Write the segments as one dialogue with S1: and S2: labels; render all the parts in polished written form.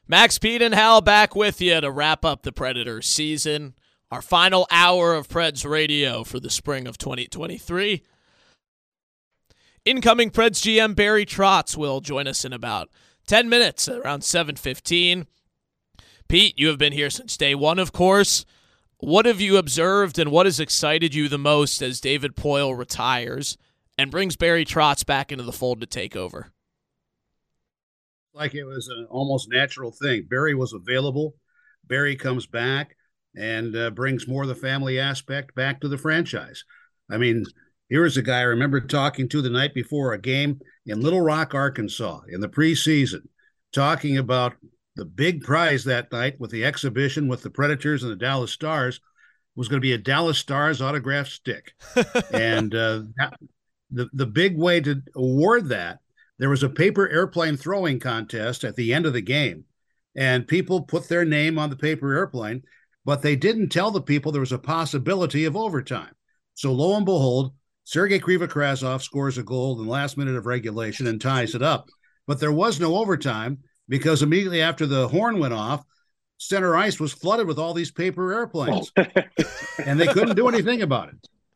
S1: Max, Pete, and Hal back with you to wrap up the Predators season. Our final hour of Preds radio for the spring of 2023. Incoming Preds GM Barry Trotz will join us in about 10 minutes, around 7:15. Pete, you have been here since day one, of course. What have you observed and what has excited you the most as David Poile retires and brings Barry Trotz back into the fold to take over?
S2: Like it was an almost natural thing. Barry was available. Barry comes back and brings more of the family aspect back to the franchise. I mean, here is a guy I remember talking to the night before a game in Little Rock, Arkansas, in the preseason, talking about the big prize that night with the exhibition with the Predators and the Dallas Stars was going to be a Dallas Stars autographed stick. And the big way to award that, there was a paper airplane throwing contest at the end of the game, and people put their name on the paper airplane, but they didn't tell the people there was a possibility of overtime. So lo and behold, Sergei Krivokrazov scores a goal in the last minute of regulation and ties it up. But there was no overtime because immediately after the horn went off, center ice was flooded with all these paper airplanes, and they couldn't do anything about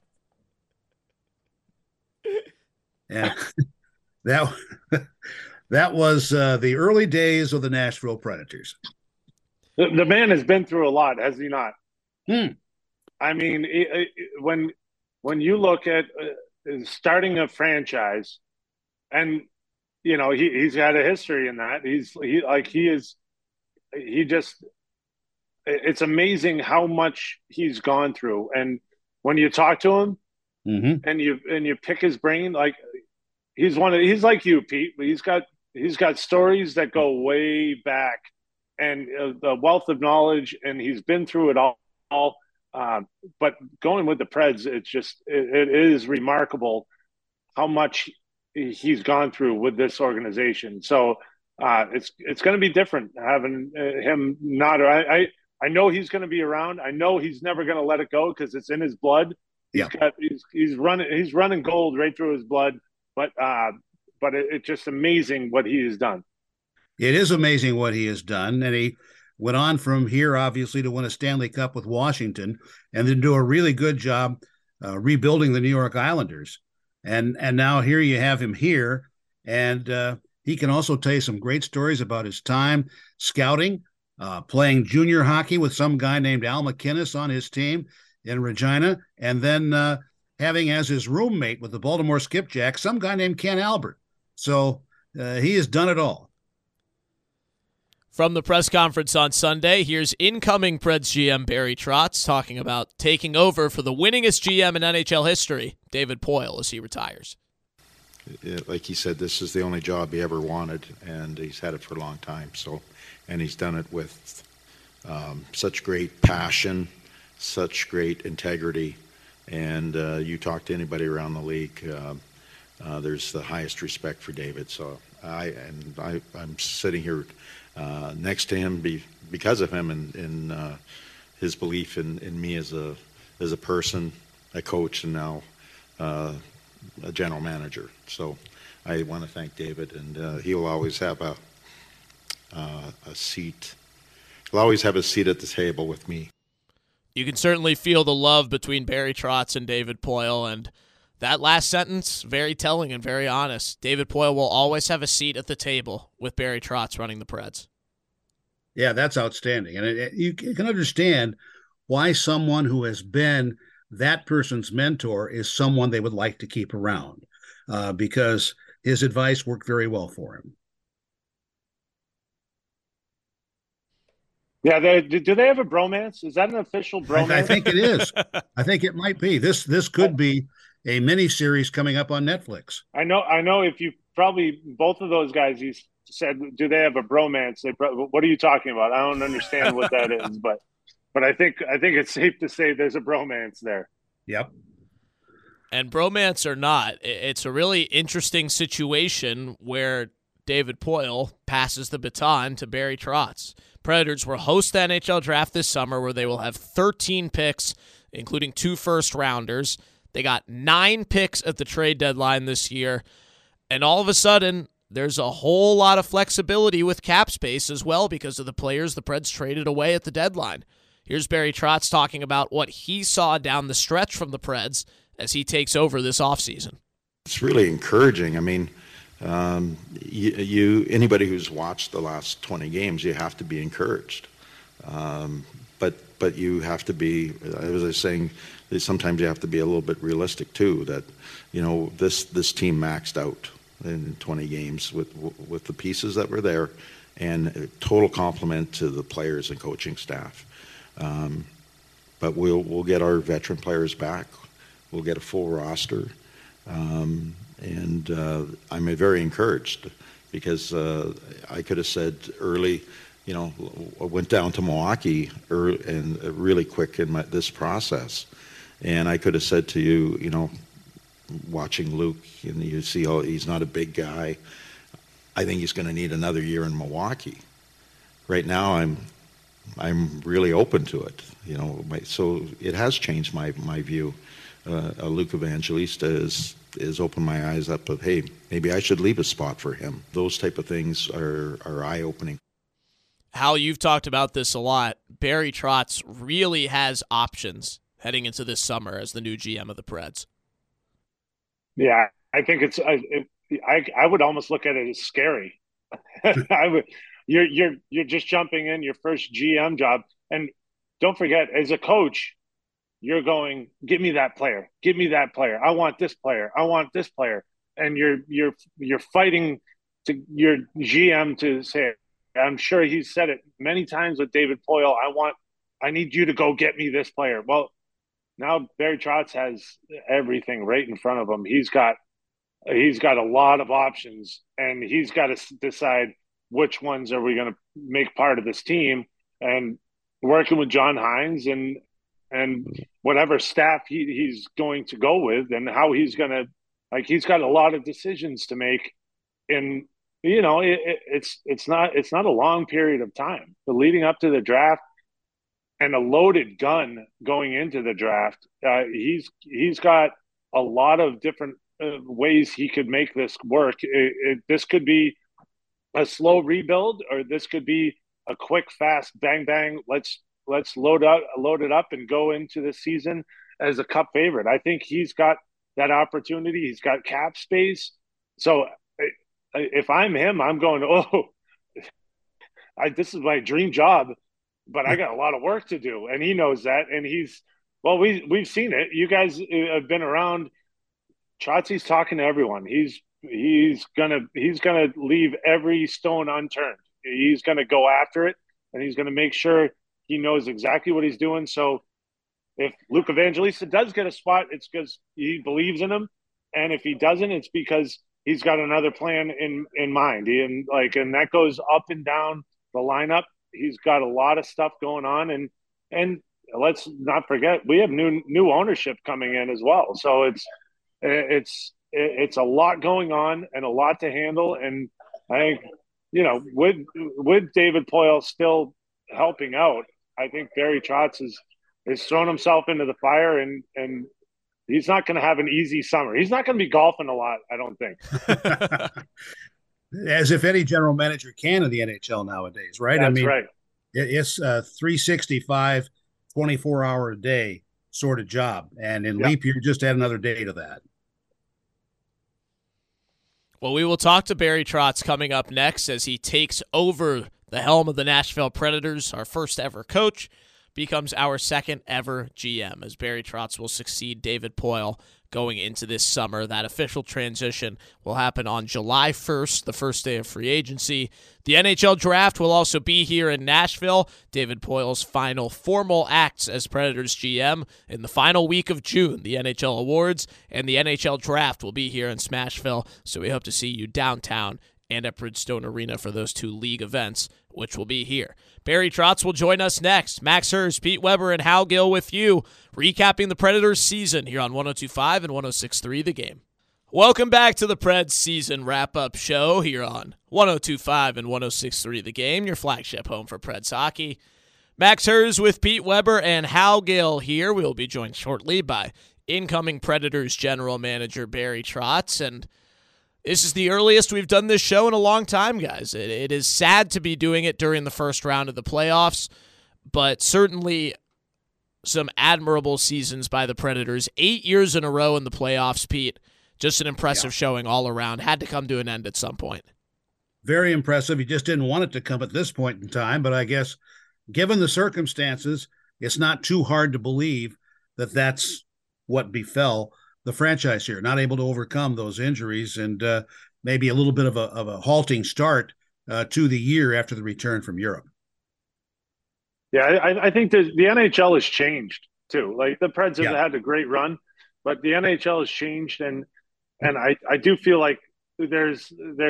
S2: it. And that was the early days of the Nashville Predators.
S3: The man has been through a lot, has he not? I mean, when you look at starting a franchise, and you know he's had a history in that. It's amazing how much he's gone through. And when you talk to him, and you pick his brain, like. He's like you, Pete. He's got stories that go way back, and the wealth of knowledge, and he's been through it all. But going with the Preds, it is remarkable how much he's gone through with this organization. So it's going to be different having him not. I know he's going to be around. I know he's never going to let it go because it's in his blood.
S2: Yeah,
S3: he's running gold right through his blood. But it's just amazing what he has done.
S2: It is amazing what he has done. And he went on from here, obviously, to win a Stanley Cup with Washington and then do a really good job rebuilding the New York Islanders. And now here you have him here. And he can also tell you some great stories about his time scouting, playing junior hockey with some guy named Al McInnes on his team in Regina, and then having as his roommate with the Baltimore Skipjacks some guy named Ken Albert. So he has done it all.
S1: From the press conference on Sunday, here's incoming Preds GM Barry Trotz talking about taking over for the winningest GM in NHL history, David Poile, as he retires.
S4: Like he said, this is the only job he ever wanted, and he's had it for a long time. And he's done it with such great passion, such great integrity. And you talk to anybody around the league, there's the highest respect for David. So I'm sitting here next to him because of him and his belief in me as a person, a coach, and now a general manager. So I want to thank David, and he'll always have a seat. He'll always have a seat at the table with me.
S1: You can certainly feel the love between Barry Trotz and David Poile, and that last sentence, very telling and very honest. David Poile will always have a seat at the table with Barry Trotz running the Preds.
S2: Yeah, that's outstanding. And you can understand why someone who has been that person's mentor is someone they would like to keep around because his advice worked very well for him.
S3: Yeah, do they have a bromance? Is that an official bromance?
S2: I think it is. I think it might be. This could be a mini series coming up on Netflix.
S3: I know. If you probably both of those guys, you said, do they have a bromance? What are you talking about? I don't understand what that is, but I think it's safe to say there's a bromance there.
S2: Yep.
S1: And bromance or not, it's a really interesting situation where David Poile passes the baton to Barry Trotz. Predators will host the NHL draft this summer where they will have 13 picks, including 2 first-rounders. They got 9 picks at the trade deadline this year, and all of a sudden, there's a whole lot of flexibility with cap space as well because of the players the Preds traded away at the deadline. Here's Barry Trotz talking about what he saw down the stretch from the Preds as he takes over this offseason.
S4: It's really encouraging. I mean, anybody who's watched the last 20 games, you have to be encouraged. But you have to be, as I was saying, sometimes you have to be a little bit realistic too, that, this team maxed out in 20 games with the pieces that were there, and a total compliment to the players and coaching staff. But we'll get our veteran players back. We'll get a full roster. And I'm very encouraged because I could have said early, I went down to Milwaukee and really quick in this process. And I could have said to you, watching Luke, and you see he's not a big guy. I think he's going to need another year in Milwaukee. Right now, I'm really open to it. So it has changed my view. Luke Evangelista is opened my eyes up of, hey, maybe I should leave a spot for him. Those type of things are eye-opening.
S1: Hal, you've talked about this a lot. Barry Trotz really has options heading into this summer as the new GM of the Preds.
S3: Yeah, I think I would almost look at it as scary. You're just jumping in your first GM job, and don't forget, as a coach, you're going, give me that player, give me that player. I want this player, I want this player, and you're fighting to your GM to say. I'm sure he's said it many times with David Poile. I need you to go get me this player. Well, now Barry Trotz has everything right in front of him. He's got a lot of options, and he's got to decide which ones are we going to make part of this team. And working with John Hynes and whatever staff he's going to go with, and how he's going to, he's got a lot of decisions to make. In it's not a long period of time. But leading up to the draft, and a loaded gun going into the draft, he's got a lot of different ways he could make this work. This could be a slow rebuild, or this could be a quick, fast, bang, bang. Let's load it up and go into the season as a Cup favorite. I think he's got that opportunity. He's got cap space. So if I'm him, I'm going, this is my dream job, but I got a lot of work to do. And he knows that. And we've seen it. You guys have been around. Trotzy's talking to everyone. He's gonna leave every stone unturned. He's gonna go after it, and he's gonna make sure he knows exactly what he's doing. So if Luke Evangelista does get a spot, it's because he believes in him. And if he doesn't, it's because he's got another plan in mind. And that goes up and down the lineup. He's got a lot of stuff going on, and let's not forget, we have new ownership coming in as well. So it's a lot going on and a lot to handle. And I think, with David Poile still helping out, I think Barry Trotz has thrown himself into the fire, and he's not going to have an easy summer. He's not going to be golfing a lot, I don't think.
S2: As if any general manager can in the NHL nowadays, right?
S3: That's right.
S2: It's a 365, 24-hour a day sort of job. And in leap year, just add another day to that.
S1: Well, we will talk to Barry Trotz coming up next as he takes over the helm of the Nashville Predators, our first ever coach, becomes our second ever GM, as Barry Trotz will succeed David Poile going into this summer. That official transition will happen on July 1st, the first day of free agency. The NHL draft will also be here in Nashville. David Poile's final formal acts as Predators GM in the final week of June. The NHL awards and the NHL draft will be here in Smashville, so we hope to see you downtown and at Bridgestone Arena for those two league events, which will be here. Barry Trotz will join us next. Max Hers, Pete Weber, and Hal Gill with you, recapping the Predators season here on 102.5 and 106.3 The Game. Welcome back to the Preds season wrap-up show here on 102.5 and 106.3 The Game, your flagship home for Preds hockey. Max Hers with Pete Weber and Hal Gill here. We will be joined shortly by incoming Predators general manager Barry Trotz, and This is the earliest we've done this show in a long time, guys. It is sad to be doing it during the first round of the playoffs, but certainly some admirable seasons by the Predators. 8 years in a row in the playoffs, Pete. Just an impressive showing all around. Had to come to an end at some point.
S2: Very impressive. He just didn't want it to come at this point in time, but I guess given the circumstances, it's not too hard to believe that that's what befell the franchise here, not able to overcome those injuries and maybe a little bit of a halting start to the year after the return from Europe.
S3: Yeah, I think the NHL has changed too. Like the Preds have had a great run, but the NHL has changed, and I do feel like there's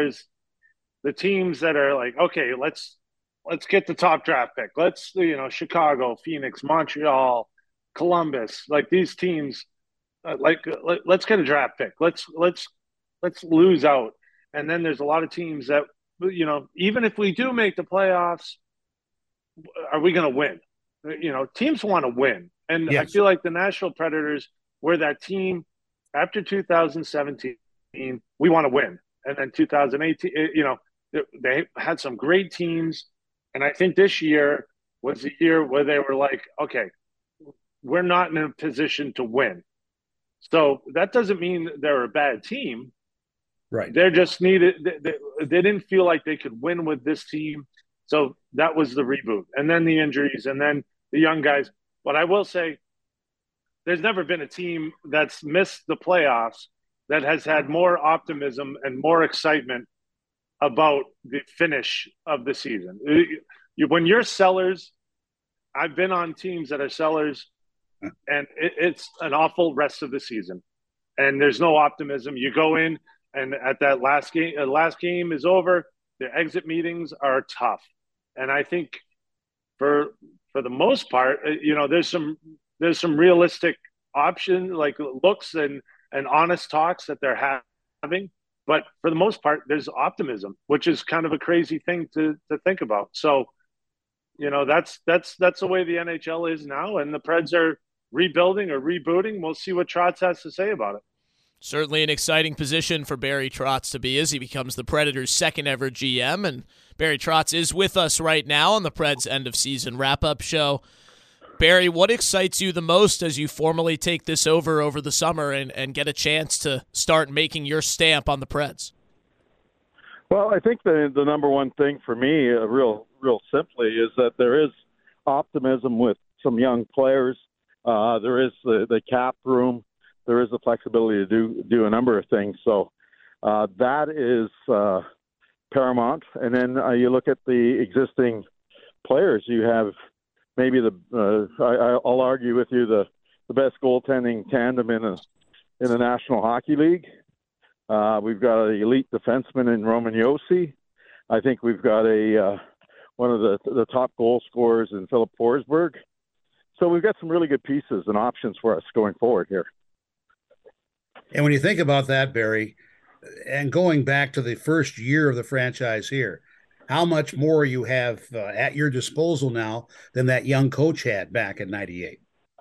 S3: the teams that are like, okay, let's get the top draft pick. Let's, Chicago, Phoenix, Montreal, Columbus, like these teams. Let's get a draft pick. Let's lose out. And then there's a lot of teams that, even if we do make the playoffs, are we going to win? Teams want to win. And I feel like the Nashville Predators were that team after 2017, we want to win. And then 2018, they had some great teams. And I think this year was the year where they were like, okay, we're not in a position to win. So that doesn't mean they're a bad team.
S2: Right.
S3: They just needed – they didn't feel like they could win with this team. So that was the reboot. And then the injuries and then the young guys. But I will say there's never been a team that's missed the playoffs that has had more optimism and more excitement about the finish of the season. When you're sellers – I've been on teams that are sellers – and it's an awful rest of the season, and there's no optimism. You go in, and at that last game is over. The exit meetings are tough, and I think for the most part, there's some realistic options like looks and honest talks that they're having. But for the most part, there's optimism, which is kind of a crazy thing to think about. So, that's the way the NHL is now, and the Preds are rebuilding or rebooting. We'll see what Trotz has to say about it.
S1: Certainly an exciting position for Barry Trotz to be as he becomes the Predators' second ever GM. And Barry Trotz is with us right now on the Preds end of season wrap-up show. Barry, what excites you the most as you formally take this over the summer and get a chance to start making your stamp on the Preds?
S5: Well, I think the number one thing for me, real simply, is that there is optimism with some young players. There is the cap room. There is the flexibility to do a number of things. So that is paramount. And then you look at the existing players. You have maybe I'll argue with you the best goaltending tandem in the National Hockey League. We've got an elite defenseman in Roman Josi. I think we've got one of the top goal scorers in Philip Forsberg. So we've got some really good pieces and options for us going forward here.
S2: And when you think about that, Barry, and going back to the first year of the franchise here, how much more you have at your disposal now than that young coach had back in '98?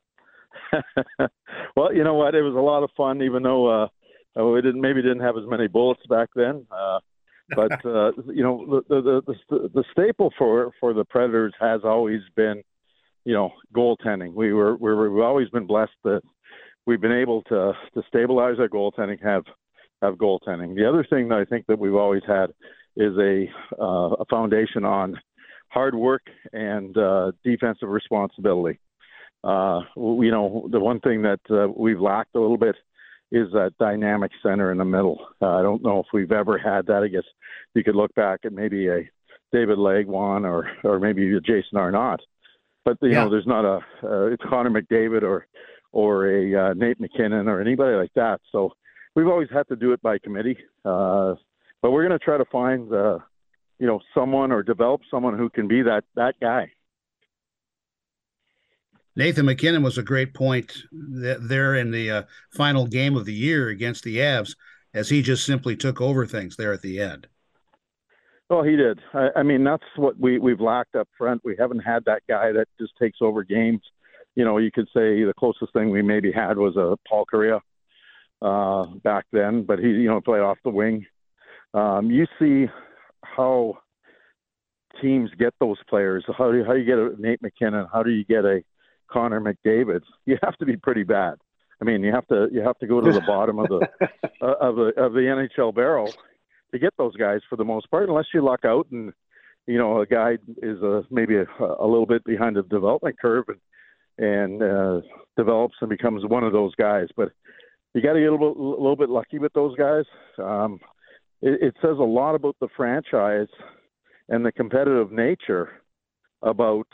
S5: Well, you know what? It was a lot of fun, even though we didn't have as many bullets back then. But the staple for the Predators has always been, goaltending. We've always been blessed that we've been able to stabilize our goaltending, have goaltending. The other thing that I think that we've always had is a foundation on hard work and defensive responsibility. The one thing that we've lacked a little bit is that dynamic center in the middle. I don't know if we've ever had that. I guess you could look back at maybe a David Legwand or maybe a Jason Arnott. But there's not it's Connor McDavid or a Nate McKinnon or anybody like that. So we've always had to do it by committee. But we're going to try to find someone or develop someone who can be that guy.
S2: Nathan McKinnon was a great point there in the final game of the year against the Avs, as he just simply took over things there at the end.
S5: Well, he did. I mean, that's what we've lacked up front. We haven't had that guy that just takes over games. You could say the closest thing we maybe had was a Paul Kariya back then, but he, played off the wing. You see how teams get those players. How do you get a Nate McKinnon? How do you get a Connor McDavid? You have to be pretty bad. I mean, you have to go to the bottom of the of the NHL barrel to get those guys for the most part, unless you luck out and a guy is maybe a little bit behind the development curve and develops and becomes one of those guys. But you got to get a little bit lucky with those guys. It says a lot about the franchise and the competitive nature about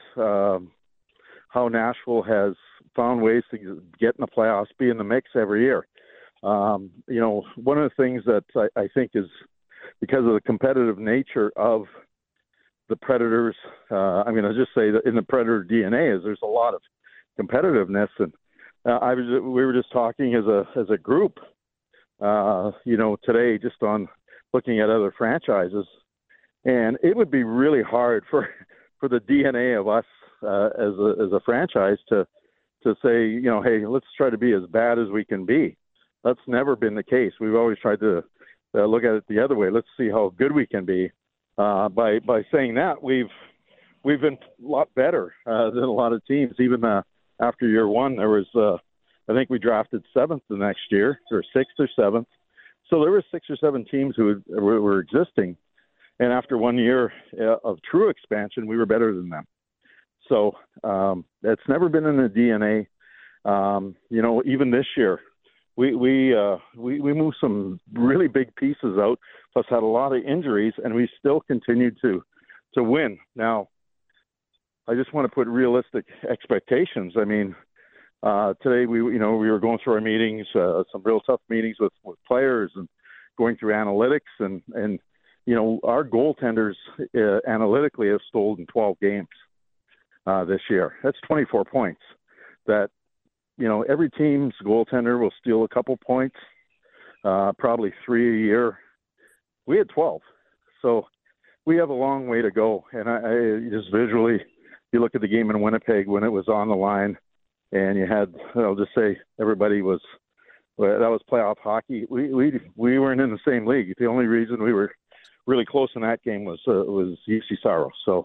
S5: how Nashville has found ways to get in the playoffs, be in the mix every year. One of the things that I think is because of the competitive nature of the Predators, I'm going to just say that in the Predator DNA is there's a lot of competitiveness. And we were just talking as a group, today, just on looking at other franchises, and it would be really hard for the DNA of us as a franchise to say, hey, let's try to be as bad as we can be. That's never been the case. We've always tried to look at it the other way. Let's see how good we can be. By saying that, we've been a lot better than a lot of teams. Even after year one, there was I think we drafted 7th the next year, or 6th or 7th. So there were 6 or 7 teams who were existing, and after 1 year of true expansion, we were better than them. So it's never been in the DNA. Even this year, we moved some really big pieces out, plus had a lot of injuries, and we still continued to win. Now, I just want to put realistic expectations. I mean, today we were going through our meetings, some real tough meetings with players, and going through analytics, and our goaltenders analytically have stolen 12 games this year. That's 24 points. That every team's goaltender will steal a couple points, probably 3 a year. We had 12, so we have a long way to go. And I just visually, you look at the game in Winnipeg when it was on the line, and you had, I'll just say, everybody was. That was playoff hockey. We weren't in the same league. The only reason we were really close in that game was UC Saros. So,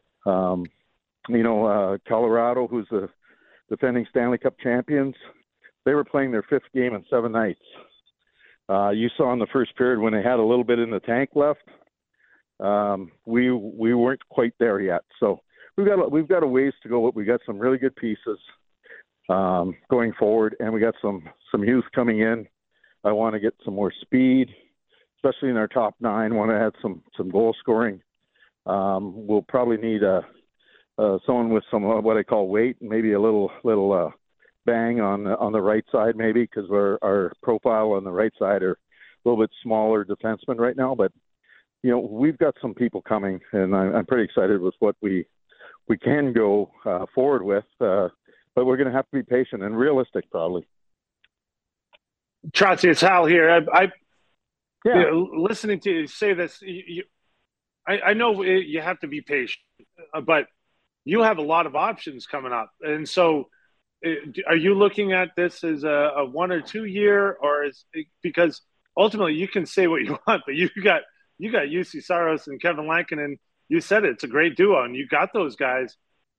S5: Colorado, who's the defending Stanley Cup champions, they were playing their 5th game in 7 nights. You saw in the first period when they had a little bit in the tank left. We weren't quite there yet. So we've got a ways to go. We got some really good pieces going forward, and we got some youth coming in. I want to get some more speed, especially in our top 9. Want to add some goal scoring. We'll probably need someone with some what I call weight, maybe a little bang on the right side, maybe, because our profile on the right side are a little bit smaller defensemen right now. But we've got some people coming, and I'm pretty excited with what we can go forward with. But we're going to have to be patient and realistic, probably.
S3: Trotzy, it's Hal here. Listening to you say this, I know you have to be patient, but you have a lot of options coming up. And so are you looking at this as a 1 or 2 year, or because ultimately you can say what you want, but you got UC Saros and Kevin Lankin, and you said it's a great duo, and you got those guys.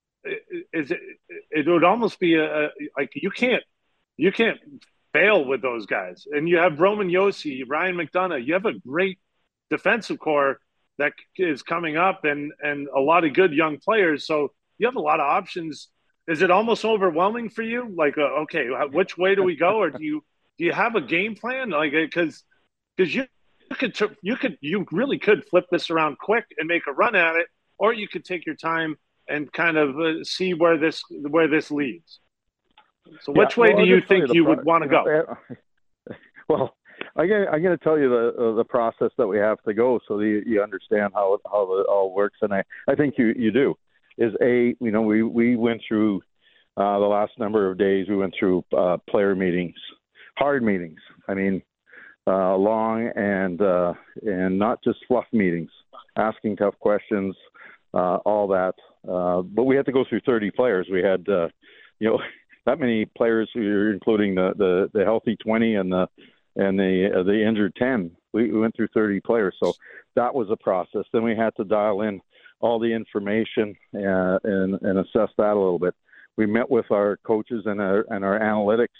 S3: It would almost be like you can't fail with those guys. And you have Roman Josi, Ryan McDonough. You have a great defensive core that is coming up, and a lot of good young players. So you have a lot of options. Is it almost overwhelming for you? Like, okay, which way do we go? Or do you have a game plan? Like, because you really could flip this around quick and make a run at it, or you could take your time and kind of see where this leads. So which way do you think you would want to go?
S5: Well, I'm going to tell you the process that we have to go so that you understand how it all works. And I think you do. We went through the last number of days, we went through player meetings, hard meetings. I mean, long and not just fluff meetings, asking tough questions, all that. But we had to go through 30 players. We had, that many players, including the healthy 20 and they injured 10. We went through 30 players, so that was a process. Then we had to dial in all the information and assess that a little bit. We met with our coaches and our analytics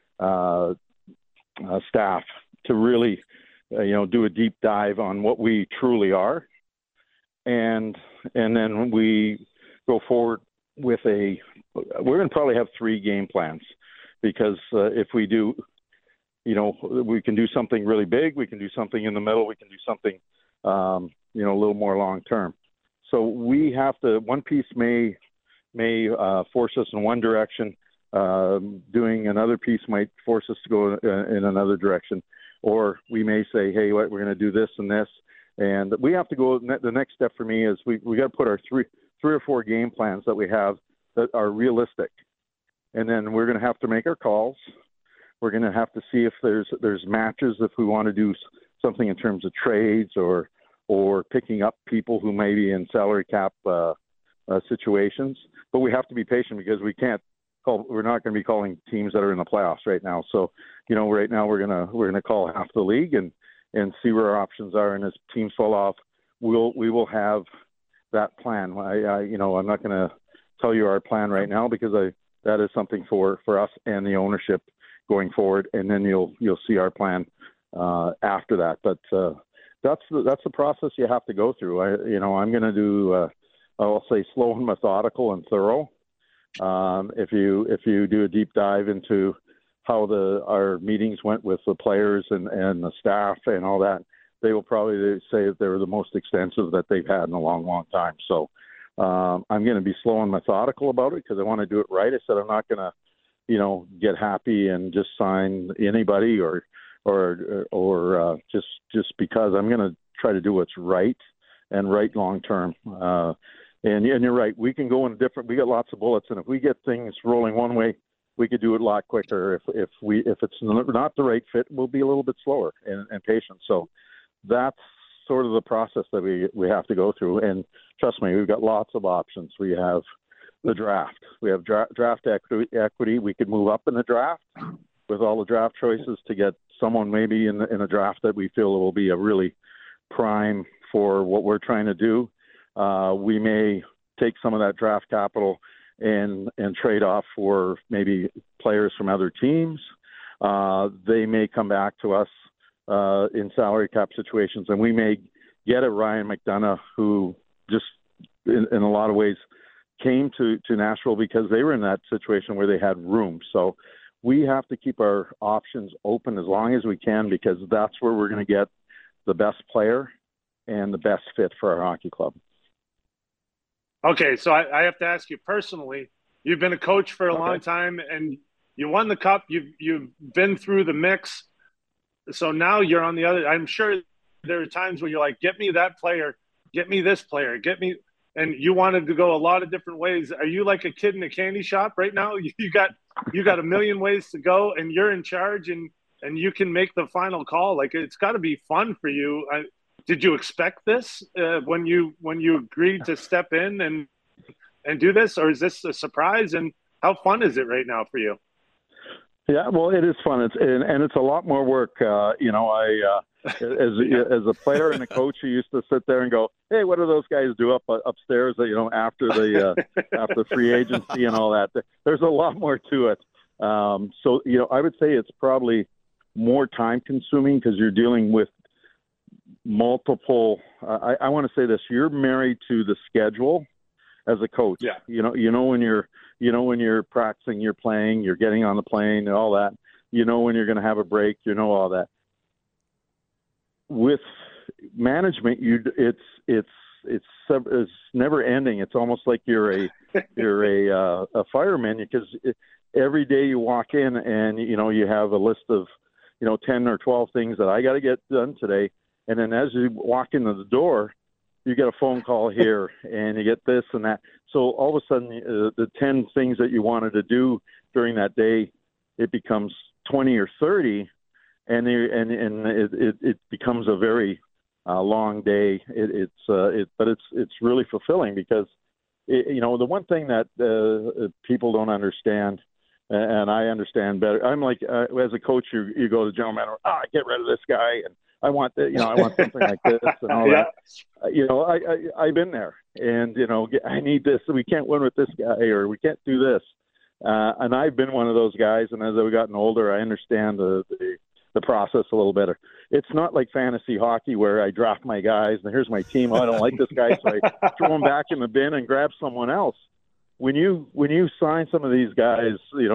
S5: staff to really, do a deep dive on what we truly are, and then we go forward with we're going to probably have 3 game plans, because if we do, we can do something really big, we can do something in the middle, we can do something, a little more long term. So we have to. One piece may force us in one direction. Doing another piece might force us to go in another direction, or we may say, "Hey, we're going to do this and this." And we have to go. The next step for me is we got to put our three or four game plans that we have that are realistic, and then we're going to have to make our calls. We're going to have to see if there's matches, if we want to do something in terms of trades or picking up people who may be in salary cap situations. But we have to be patient, because we're not going to be calling teams that are in the playoffs right now. So, right now we're gonna call half the league and see where our options are. And as teams fall off, we will have that plan. I'm not going to tell you our plan right now, because that is something for us and the ownership going forward. And then you'll see our plan after that. But that's the process you have to go through. I'm going to do I'll say slow and methodical and thorough. If you do a deep dive into how our meetings went with the players and the staff and all that, they will probably say that they were the most extensive that they've had in a long, long time. So I'm going to be slow and methodical about it, because I want to do it right. I said I'm not going to, get happy and just sign anybody or just because. I'm going to try to do what's right and right long term. And you're right. We can go in we got lots of bullets, and if we get things rolling one way, we could do it a lot quicker. If it's not the right fit, we'll be a little bit slower and patient. So that's sort of the process that we have to go through. And trust me, we've got lots of options. We have the draft. We have draft equity. We could move up in the draft with all the draft choices to get someone maybe in a draft that we feel will be a really prime for what we're trying to do. We may take some of that draft capital and trade off for maybe players from other teams. They may come back to us in salary cap situations, and we may get a Ryan McDonough who just in a lot of ways came to Nashville because they were in that situation where they had room. So we have to keep our options open as long as we can, because that's where we're going to get the best player and the best fit for our hockey club.
S3: Okay, so I have to ask you personally. You've been a coach for a long time, and you won the cup. You've been through the mix. So now you're on the other. I'm sure there are times where you're like, "Get me that player, get me this player, get me." And you wanted to go a lot of different ways. Are you like a kid in a candy shop right now? You got a million ways to go, and you're in charge, and you can make the final call. Like, it's got to be fun for you. Did you expect this when you agreed to step in and do this, or is this a surprise? And how fun is it right now for you?
S5: Yeah, well, it is fun. It's a lot more work. As a player and a coach, you used to sit there and go, "Hey, what do those guys do upstairs?" After after free agency and all that. There's a lot more to it. So I would say it's probably more time consuming, because you're dealing with multiple. I want to say this: you're married to the schedule as a coach.
S3: Yeah.
S5: When you're practicing, you're playing, you're getting on the plane, and all that. When you're going to have a break, all that. With management, it's never ending. It's almost like you're a fireman, because every day you walk in and you have a list of 10 or 12 things that I got to get done today. And then as you walk into the door, you get a phone call here and you get this and that. So all of a sudden, the 10 things that you wanted to do during that day, it becomes 20 or 30, and it becomes a very long day. But it's really fulfilling, because the one thing that people don't understand and I understand better. I'm like, as a coach, you go to the general manager, get rid of this guy, and I want that, I want something like this and all
S3: yeah.
S5: that. I've been there, and I need this. We can't win with this guy, or we can't do this. And I've been one of those guys. And as I've gotten older, I understand the process a little better. It's not like fantasy hockey where I draft my guys and here's my team. I don't like this guy, so I throw them back in the bin and grab someone else. When you sign some of these guys,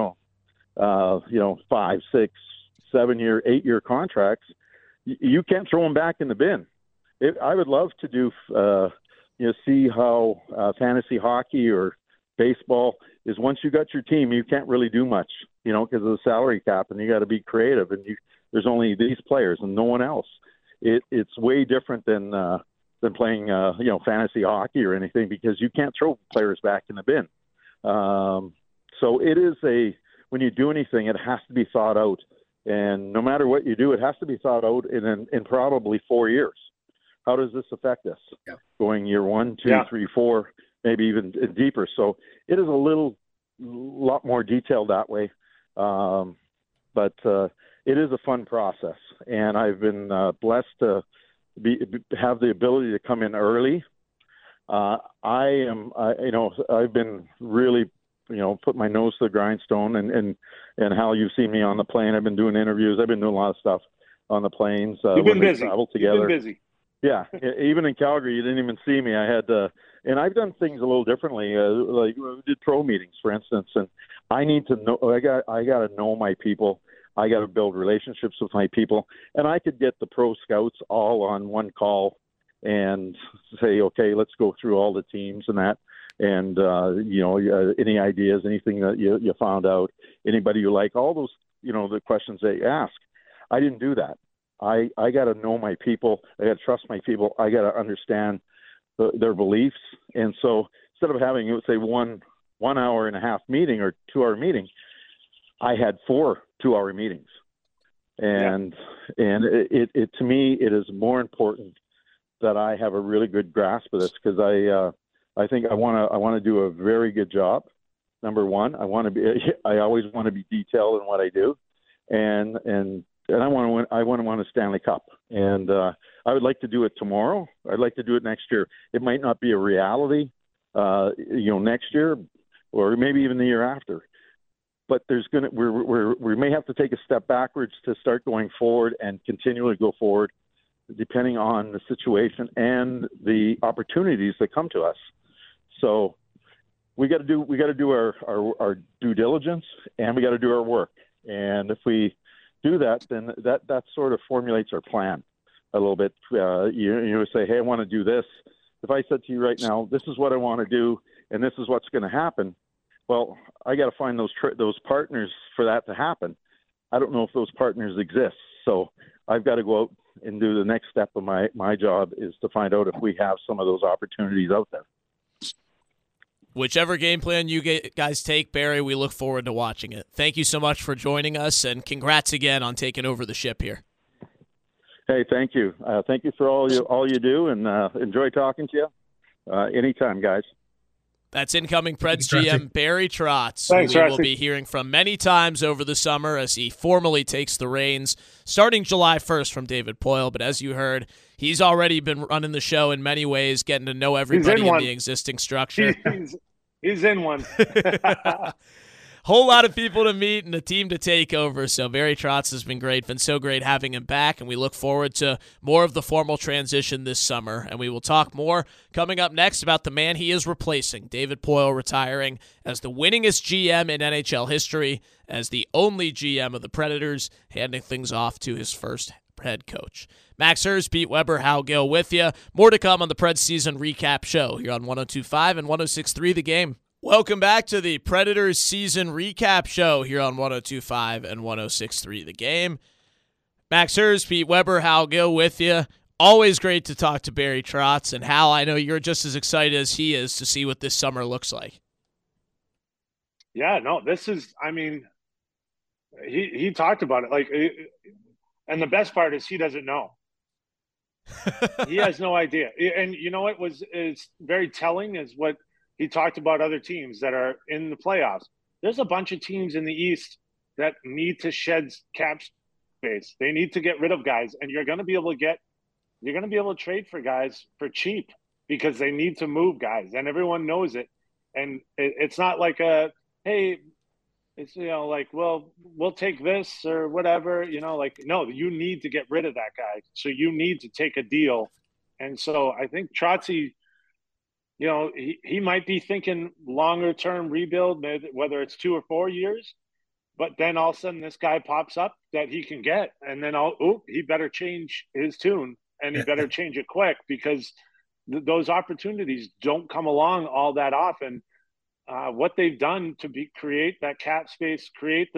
S5: 5, 6, 7 year, 8 year contracts, you can't throw them back in the bin. I would love to do, see how fantasy hockey or baseball is. Once you got your team, you can't really do much, because of the salary cap, and you got to be creative. And there's only these players and no one else. It's way different than playing, fantasy hockey or anything, because you can't throw players back in the bin. So it is when you do anything, it has to be thought out. And no matter what you do, it has to be thought out in probably 4 years. How does this affect us?
S2: Yeah.
S5: Going year 1, 2, 3, 4, maybe even deeper. So it is a lot more detailed that way. But it is a fun process, and I've been blessed to have the ability to come in early. I've been really, put my nose to the grindstone, and Hal, you've seen me on the plane. I've been doing interviews. I've been doing a lot of stuff on the planes.
S3: You've been busy.
S5: Travel together.
S3: You've been busy.
S5: Yeah, even in Calgary, you didn't even see me. I had, and I've done things a little differently. Like we did pro meetings, for instance, and I need to know. I got to know my people. I got to build relationships with my people, and I could get the pro scouts all on one call and say, okay, let's go through all the teams and that, and any ideas, anything that you found out, anybody you like, all those, the questions they ask. I didn't do that. I got to know my people. I got to trust my people. I got to understand their beliefs. And so instead of having, let's say, 1 hour and a half meeting or 2 hour meeting, I had 4 2-hour meetings. And it to me, it is more important that I have a really good grasp of this, because I think I want to do a very good job. Number one, I always want to be detailed in what I do, and I want to win. I want to win a Stanley Cup, and I would like to do it tomorrow. I'd like to do it next year. It might not be a reality, next year, or maybe even the year after. But we may have to take a step backwards to start going forward and continually go forward, depending on the situation and the opportunities that come to us. So we got to do our due diligence, and we got to do our work. And if we do that, then that sort of formulates our plan a little bit. You say, hey, I want to do this. If I said to you right now, this is what I want to do, and this is what's going to happen, well, I got to find those partners for that to happen. I don't know if those partners exist. So I've got to go out and do the next step of my job, is to find out if we have some of those opportunities out there.
S1: Whichever game plan you guys take, Barry, we look forward to watching it. Thank you so much for joining us, and congrats again on taking over the ship here.
S5: Hey, thank you. Thank you for all you do, and enjoy talking to you. Anytime, guys.
S1: That's incoming Preds GM Barry Trotz,
S3: Thanks,
S1: who we
S3: Rusty.
S1: will be hearing from many times over the summer as he formally takes the reins, starting July 1st from David Poile. But as you heard, he's already been running the show in many ways, getting to know everybody in the existing structure.
S3: He's in one.
S1: Whole lot of people to meet and a team to take over. So Barry Trotz has been great. Been so great having him back, and we look forward to more of the formal transition this summer. And we will talk more coming up next about the man he is replacing, David Poile, retiring as the winningest GM in NHL history, as the only GM of the Predators, handing things off to his first head coach. Max Hers, Pete Weber, Hal Gill with you. More to come on the Preds season recap show here on 102.5 and 106.3 The Game. Welcome back to the Predators season recap show here on 102.5 and 106.3 The Game. Max Hers, Pete Weber, Hal Gill with you. Always great to talk to Barry Trotz. And Hal, I know you're just as excited as he is to see what this summer looks like.
S3: Yeah, no, this is, he talked about it. And the best part is he doesn't know. He has no idea. And you know what is very telling is what he talked about other teams that are in the playoffs. there's a bunch of teams in the East that need to shed cap space. They need to get rid of guys, and you're going to be able to trade for guys for cheap because they need to move guys, and everyone knows it. And it's not like hey, it's like, well, we'll take this or whatever, like, no, you need to get rid of that guy, so you need to take a deal. And so I think Trotzy, he might be thinking longer term rebuild, whether it's 2 or 4 years, but then all of a sudden this guy pops up that he can get, and then he better change his tune, and he better change it quick, because those opportunities don't come along all that often. What they've done to create that cap space, create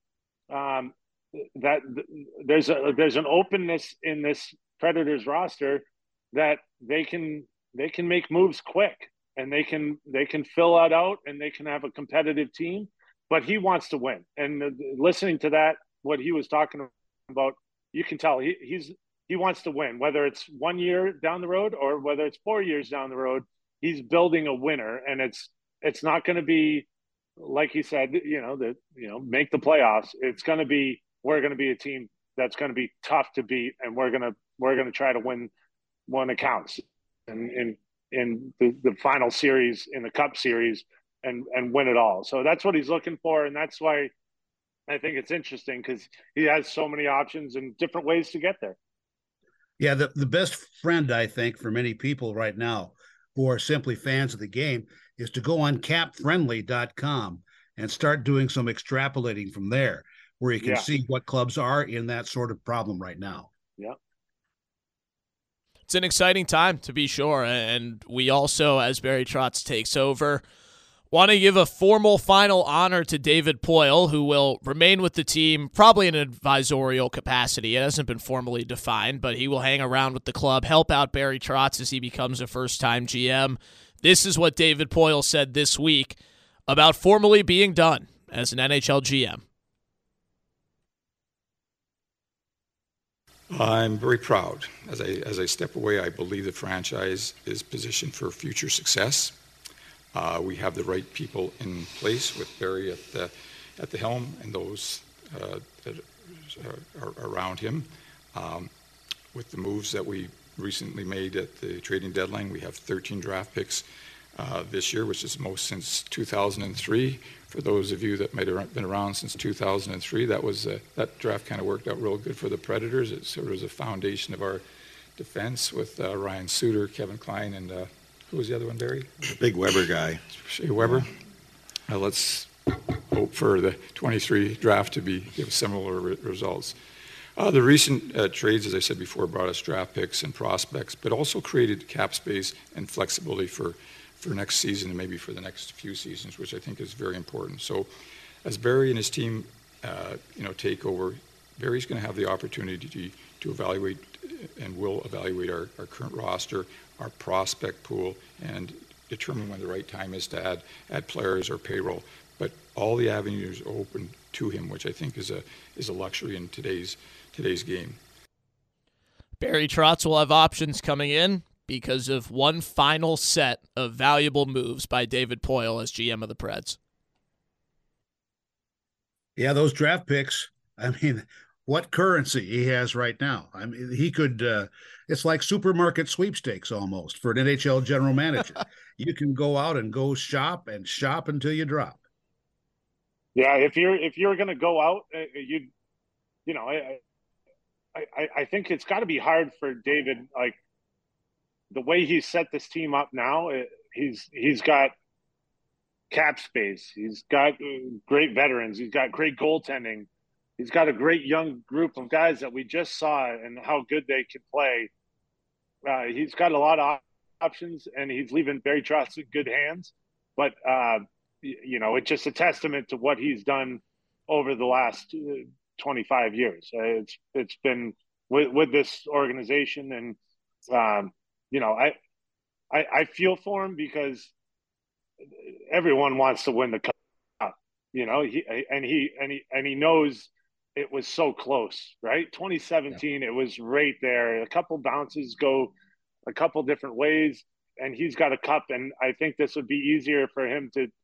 S3: there's an openness in this Predators roster that they can make moves quick, and they can fill that out, and they can have a competitive team. But he wants to win, and listening to that, what he was talking about, you can tell he wants to win, whether it's 1 year down the road or whether it's 4 years down the road. He's building a winner, and it's not going to be like he said, make the playoffs. It's going to be, we're going to be a team that's going to be tough to beat, and we're going to try to win when it counts, and in the final series, in the Cup Series, and win it all. So that's what he's looking for, and that's why I think it's interesting, because he has so many options and different ways to get there.
S2: Yeah, the best friend, I think, for many people right now who are simply fans of the game is to go on capfriendly.com and start doing some extrapolating from there, where you can see what clubs are in that sort of problem right now.
S3: Yeah.
S1: It's an exciting time, to be sure, and we also, as Barry Trotz takes over, want to give a formal final honor to David Poile, who will remain with the team, probably in an advisorial capacity. It hasn't been formally defined, but he will hang around with the club, help out Barry Trotz as he becomes a first-time GM. This is what David Poile said this week about formally being done as an NHL GM.
S6: I'm very proud. As I step away, I believe the franchise is positioned for future success. We have the right people in place, with Barry at the helm, and those that are around him. With the moves that we recently made at the trading deadline, we have 13 draft picks this year, which is most since 2003. For those of you that might have been around since 2003, that draft kind of worked out real good for the Predators. It sort of was a foundation of our defense with Ryan Suter, Kevin Klein, and who was the other one, Barry?
S4: The big Weber guy.
S6: Shea Weber. Let's hope for the 23 draft to give similar results. The recent trades, as I said before, brought us draft picks and prospects, but also created cap space and flexibility for next season and maybe for the next few seasons, which I think is very important. So as Barry and his team take over, Barry's going to have the opportunity to evaluate and will evaluate our current roster, our prospect pool, and determine when the right time is to add players or payroll. But all the avenues are open to him, which I think is a luxury in today's game.
S1: Barry Trotz will have options coming in because of one final set of valuable moves by David Poile as GM of the Preds.
S2: Yeah, those draft picks, I mean, what currency he has right now. I mean, he could, it's like supermarket sweepstakes almost for an NHL general manager. You can go out and go shop until you drop.
S3: Yeah, if you're going to go out, I think it's got to be hard for David, like the way he's set this team up now. He's got cap space. He's got great veterans. He's got great goaltending. He's got a great young group of guys that we just saw and how good they can play. He's got a lot of options, and he's leaving Barry Trotz in good hands. But it's just a testament to what he's done over the last 25 years. It's been with this organization, and I feel for him because everyone wants to win the cup. He knows it was so close, right? 2017, It was right there. A couple bounces go a couple different ways, and he's got a cup. And I think this would be easier for him to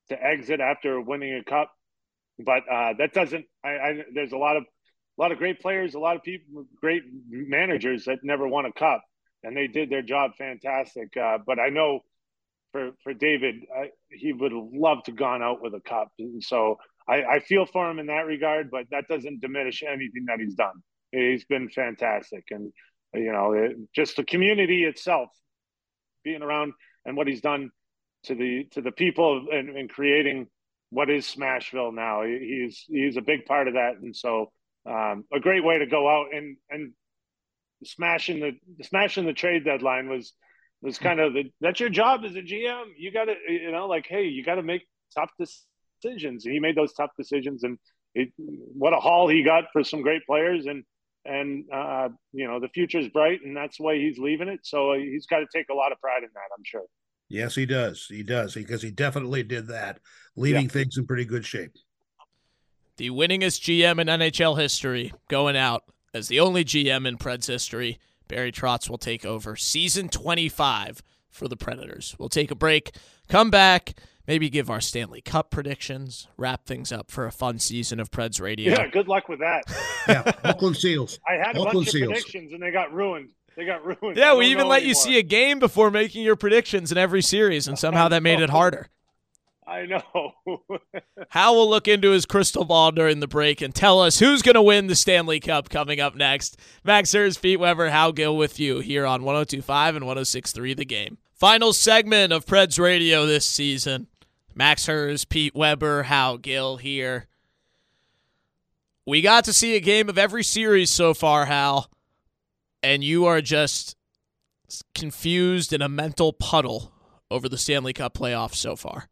S3: to exit after winning a cup. But that doesn't. There's a lot of great players, a lot of people, great managers that never won a cup, and they did their job fantastic. But I know for David, he would have loved to gone out with a cup, and so I feel for him in that regard. But that doesn't diminish anything that he's done. He's been fantastic, and just the community itself, being around, and what he's done to the people and creating what is Smashville now. He's a big part of that, and so a great way to go out and smashing the trade deadline was kind of that's your job as a GM. You got to hey, you got to make tough decisions. And he made those tough decisions, and what a haul he got for some great players, and the future's bright, and that's why he's leaving it. So he's got to take a lot of pride in that, I'm sure.
S2: Yes, he does. He does, because he definitely did that, leaving things in pretty good shape.
S1: The winningest GM in NHL history going out as the only GM in Preds history. Barry Trotz will take over season 25 for the Predators. We'll take a break, come back, maybe give our Stanley Cup predictions, wrap things up for a fun season of Preds Radio.
S3: Yeah, good luck with that.
S2: Yeah, Oakland Seals.
S3: I had a bunch of predictions, and they got ruined.
S1: Yeah, we even let you see a game before making your predictions in every series, and somehow that made it harder.
S3: I know.
S1: Hal will look into his crystal ball during the break and tell us who's going to win the Stanley Cup coming up next. Max Hers, Pete Weber, Hal Gill with you here on 102.5 and 106.3 The Game. Final segment of Preds Radio this season. Max Hers, Pete Weber, Hal Gill here. We got to see a game of every series so far, Hal. And you are just confused in a mental puddle over the Stanley Cup playoffs so far.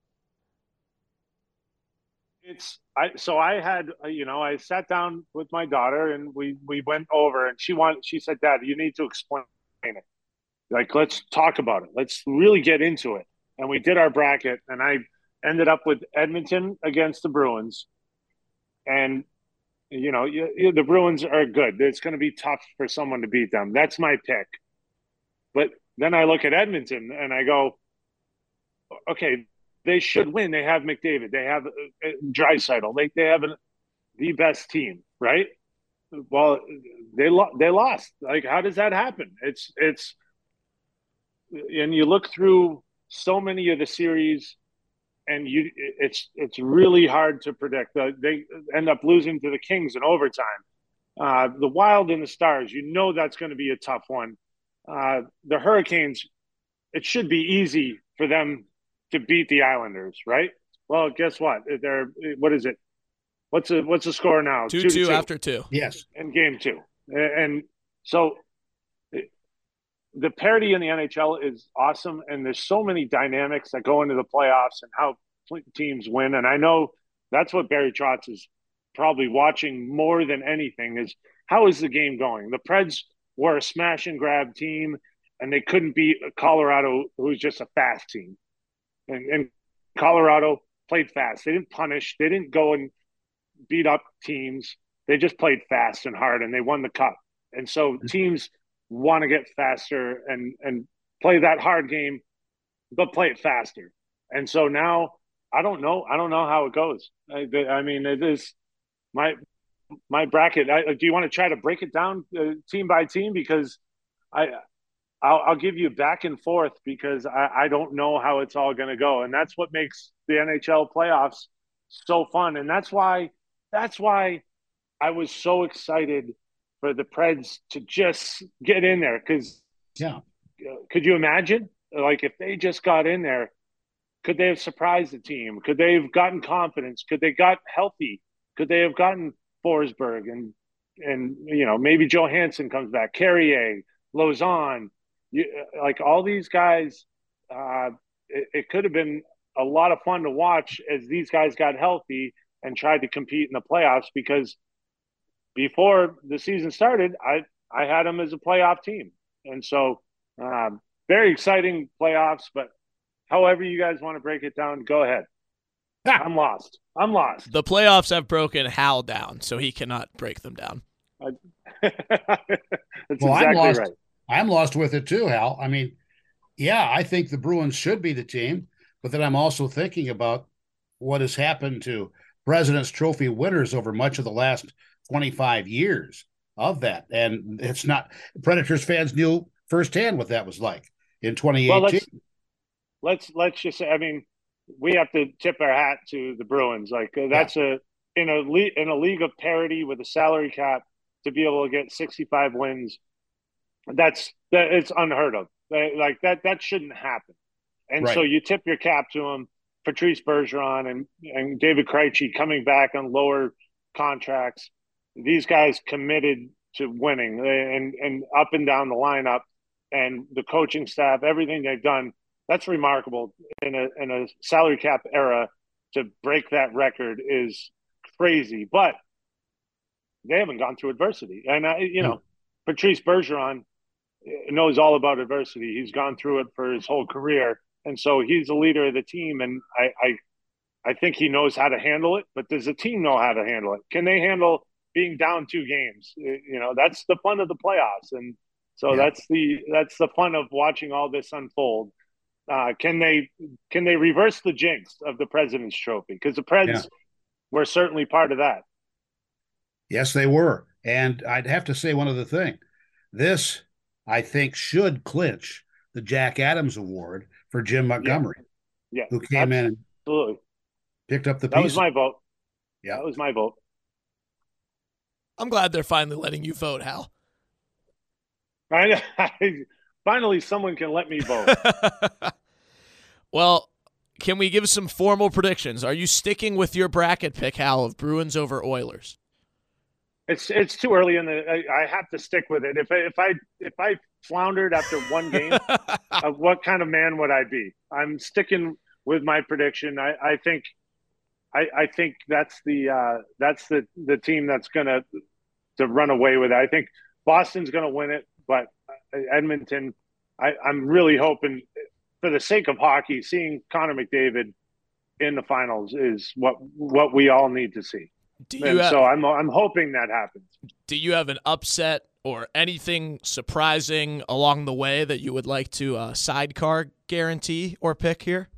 S3: I sat down with my daughter and we went over, and she said, "Dad, you need to explain it. Like, let's talk about it. Let's really get into it." And we did our bracket, and I ended up with Edmonton against the Bruins. And the Bruins are good. It's going to be tough for someone to beat them. That's my pick. But then I look at Edmonton and I go, okay, they should win. They have McDavid. They have Draisaitl. They have the best team, right? Well, they lost. Like, how does that happen? It's and you look through so many of the series, and it's really hard to predict. They end up losing to the Kings in overtime. The Wild and the Stars, that's going to be a tough one. The Hurricanes, it should be easy for them to beat the Islanders, right? Well, guess what? What is it? What's the score now?
S1: 2-2 after 2.
S2: Yes.
S3: In game 2. And so the parity in the NHL is awesome, and there's so many dynamics that go into the playoffs and how teams win. And I know that's what Barry Trotz is probably watching more than anything, is how is the game going? The Preds were a smash and grab team, and they couldn't beat Colorado, who's just a fast team. And Colorado played fast. They didn't punish. They didn't go and beat up teams. They just played fast and hard, and they won the cup. And so teams want to get faster and play that hard game, but play it faster. And so now I don't know how it goes. I mean, it is my bracket. Do you want to try to break it down team by team? Because I'll give you back and forth, because I don't know how it's all going to go. And that's what makes the NHL playoffs so fun. And that's why I was so excited for the Preds to just get in there. Because could you imagine, like, if they just got in there, could they have surprised the team? Could they have gotten confidence? Could they got healthy? Could they have gotten Forsberg and maybe Johansson comes back, Carrier, Lauzon, like all these guys? It could have been a lot of fun to watch as these guys got healthy and tried to compete in the playoffs, because before the season started, I had them as a playoff team. And so very exciting playoffs, but however you guys want to break it down, go ahead. I'm lost.
S1: The playoffs have broken Hal down, so he cannot break them down.
S3: That's exactly right.
S2: I'm lost with it too, Hal. I mean, yeah, I think the Bruins should be the team, but then I'm also thinking about what has happened to President's Trophy winners over much of the last 25 years of that. And it's not, Predators fans knew firsthand what that was like in 2018.
S3: Well, let's just say, I mean, we have to tip our hat to the Bruins. Like that's in a league of parity with a salary cap to be able to get 65 wins. It's unheard of. Like that shouldn't happen. And so you tip your cap to them. Patrice Bergeron and David Krejci coming back on lower contracts. These guys committed to winning and up and down the lineup, and the coaching staff, everything they've done. That's remarkable in a salary cap era. To break that record is crazy, but they haven't gone through adversity. And Patrice Bergeron knows all about adversity. He's gone through it for his whole career. And so he's the leader of the team, and I think he knows how to handle it. But does the team know how to handle it? Can they handle being down 2 games? That's the fun of the playoffs, and so that's the fun of watching all this unfold. Can they reverse the jinx of the President's Trophy? Because the Preds were certainly part of that.
S2: Yes, they were, and I'd have to say one other thing. This, I think, should clinch the Jack Adams Award for Jim Montgomery, who came in and picked up the piece.
S3: That was my vote. Yeah, that was my vote.
S1: I'm glad they're finally letting you vote, Hal.
S3: Finally, someone can let me vote.
S1: Well, can we give some formal predictions? Are you sticking with your bracket pick, Hal, of Bruins over Oilers?
S3: It's too early in the. I have to stick with it. If I floundered after one game, what kind of man would I be? I'm sticking with my prediction. I think that's the team that's gonna run away with it. I think Boston's gonna win it, but Edmonton. I'm really hoping, for the sake of hockey, seeing Connor McDavid in the finals is what we all need to see. So I'm hoping that happens.
S1: Do you have an upset or anything surprising along the way that you would like to sidecar guarantee or pick here?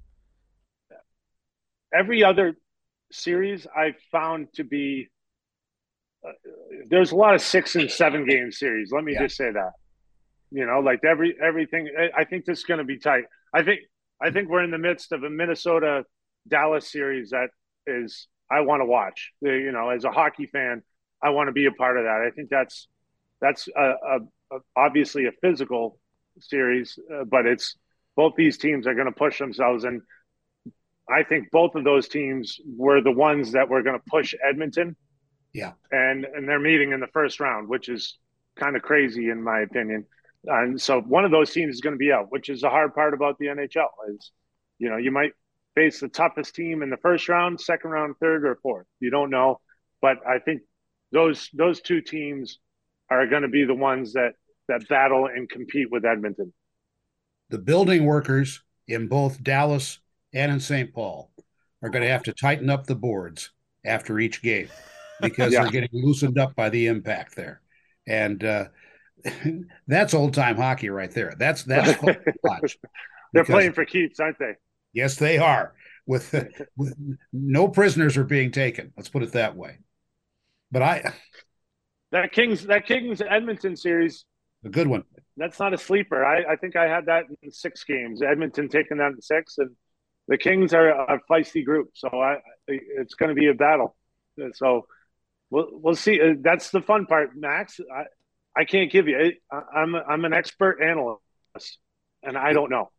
S3: Every other series I've found to be there's a lot of 6 and 7 game series. Let me just say that. Like everything. I think this is going to be tight. I think we're in the midst of a Minnesota Dallas series that is. I want to watch. As a hockey fan, I want to be a part of that. I think that's obviously a physical series, but it's both these teams are going to push themselves, and I think both of those teams were the ones that were going to push Edmonton.
S2: Yeah,
S3: and they're meeting in the first round, which is kind of crazy in my opinion. And so one of those teams is going to be out, which is the hard part about the NHL is, you might face the toughest team in the first round, second round, third, or fourth. You don't know. But I think those 2 teams are going to be the ones that battle and compete with Edmonton.
S2: The building workers in both Dallas and in St. Paul are going to have to tighten up the boards after each game because they're getting loosened up by the impact there. And that's old-time hockey right there. That's fun to watch.
S3: They're playing for keeps, aren't they?
S2: Yes, they are. With no prisoners are being taken. Let's put it that way. But
S3: that Kings Edmonton series,
S2: a good one.
S3: That's not a sleeper. I think I had that in 6 games. Edmonton taking that in 6, and the Kings are a feisty group. So it's going to be a battle. So we'll see. That's the fun part, Max. I can't give you. I'm an expert analyst, and I don't know.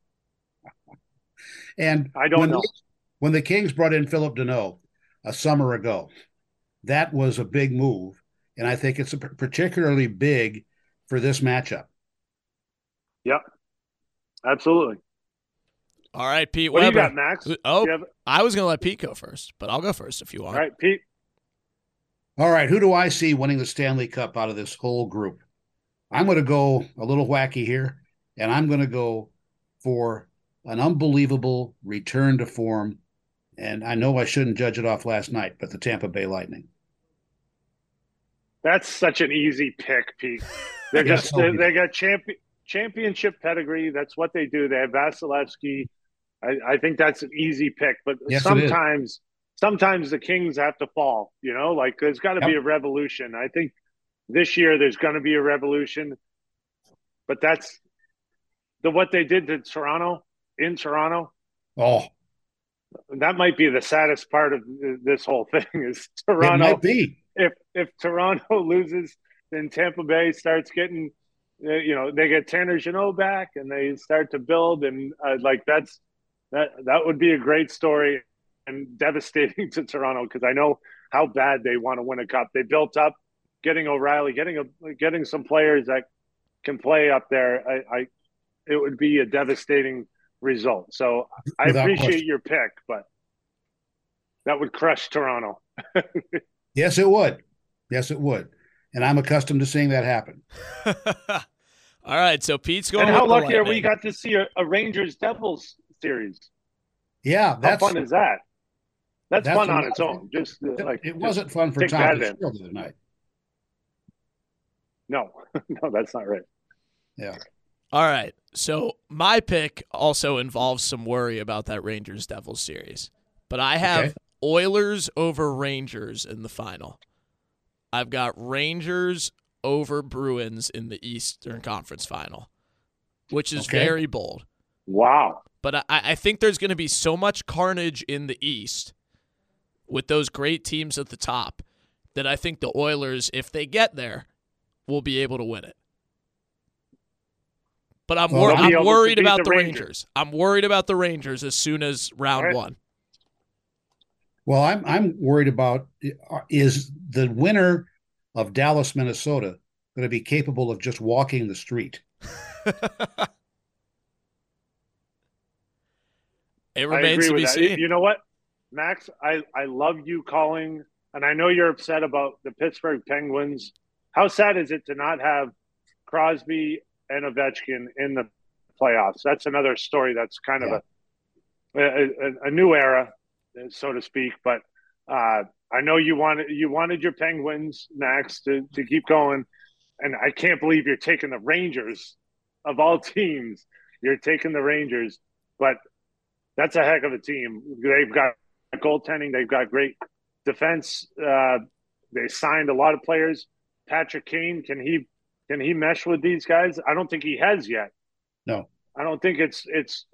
S2: And
S3: I don't know.
S2: When the Kings brought in Philip Deneau a summer ago, that was a big move, and I think it's particularly big for this matchup.
S3: Yep, absolutely.
S1: All right, Pete.
S3: What
S1: Weber.
S3: do you got, Max?
S1: I was going to let Pete go first, but I'll go first if you want.
S3: All right, Pete.
S2: All right, who do I see winning the Stanley Cup out of this whole group? I'm going to go a little wacky here, and I'm going to go for an unbelievable return to form. And I know I shouldn't judge it off last night, but the Tampa Bay Lightning.
S3: That's such an easy pick, Pete. They got championship pedigree. That's what they do. They have Vasilevsky. I think that's an easy pick. But sometimes sometimes the kings have to fall, like there's got to be a revolution. I think this year there's going to be a revolution, but that's what they did to Toronto in Toronto.
S2: Oh,
S3: that might be the saddest part of this whole thing is Toronto.
S2: It might be.
S3: If Toronto loses, then Tampa Bay starts getting, they get Tanner Jeannot back and they start to build, and that would be a great story and devastating to Toronto, because I know how bad they want to win a cup. They built up, getting O'Reilly, getting some players that can play up there. It would be a devastating result. So I appreciate your pick, but that would crush Toronto.
S2: Yes, it would. Yes, it would. And I'm accustomed to seeing that happen.
S1: All right, so Pete's going.
S3: And how lucky are we got to see a Rangers Devils series?
S2: Yeah,
S3: how fun is that? That's fun on its own.
S2: It wasn't fun for Tom the other night.
S3: No, that's not right.
S2: Yeah.
S1: All right, so my pick also involves some worry about that Rangers Devils series, but I have Oilers over Rangers in the final. I've got Rangers over Bruins in the Eastern Conference final, which is very bold.
S3: Wow.
S1: But I think there's going to be so much carnage in the East with those great teams at the top that I think the Oilers, if they get there, will be able to win it. But I'm worried about the Rangers. I'm worried about the Rangers as soon as round one.
S2: Well, I'm worried about, is the winner of Dallas, Minnesota going to be capable of just walking the street?
S1: It remains to be seen.
S3: You know what, Max? I love you calling, and I know you're upset about the Pittsburgh Penguins. How sad is it to not have Crosby and Ovechkin in the playoffs? That's another story that's kind of a new era, so to speak. But I know you wanted your Penguins, Max, to keep going, and I can't believe you're taking the Rangers of all teams. You're taking the Rangers, but that's a heck of a team. They've got goaltending. They've got great defense. They signed a lot of players. Patrick Kane, can he mesh with these guys? I don't think he has yet.
S2: No.
S3: I don't think it's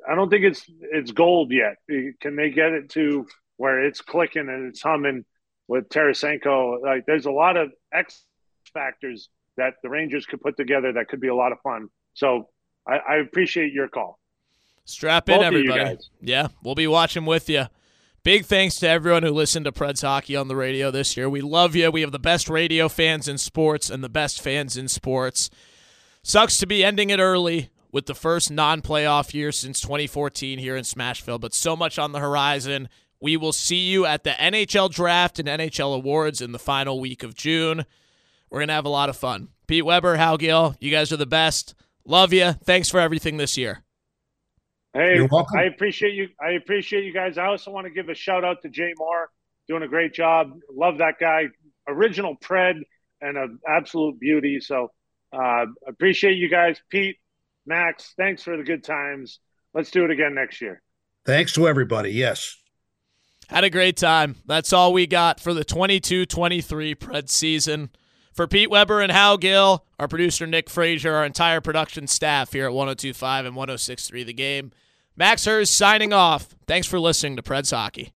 S3: gold yet. Can they get it to where it's clicking and it's humming with Tarasenko? Like, there's a lot of X factors that the Rangers could put together that could be a lot of fun. So I appreciate your call.
S1: Strap in, everybody. Yeah, we'll be watching with you. Big thanks to everyone who listened to Preds Hockey on the radio this year. We love you. We have the best radio fans in sports and the best fans in sports. Sucks to be ending it early with the first non-playoff year since 2014 here in Smashville, but so much on the horizon. We will see you at the NHL Draft and NHL Awards in the final week of June. We're going to have a lot of fun. Pete Weber, Hal Gill, you guys are the best. Love you. Thanks for everything this year.
S3: Hey, I appreciate you. I appreciate you guys. I also want to give a shout out to Jay Moore, doing a great job. Love that guy. Original Pred and an absolute beauty. So appreciate you guys. Pete, Max, thanks for the good times. Let's do it again next year.
S2: Thanks to everybody. Yes.
S1: Had a great time. That's all we got for the 22-23 Pred season. For Pete Weber and Hal Gill, our producer Nick Frazier, our entire production staff here at 102.5 and 106.3 The Game, Max Hers signing off. Thanks for listening to Preds Hockey.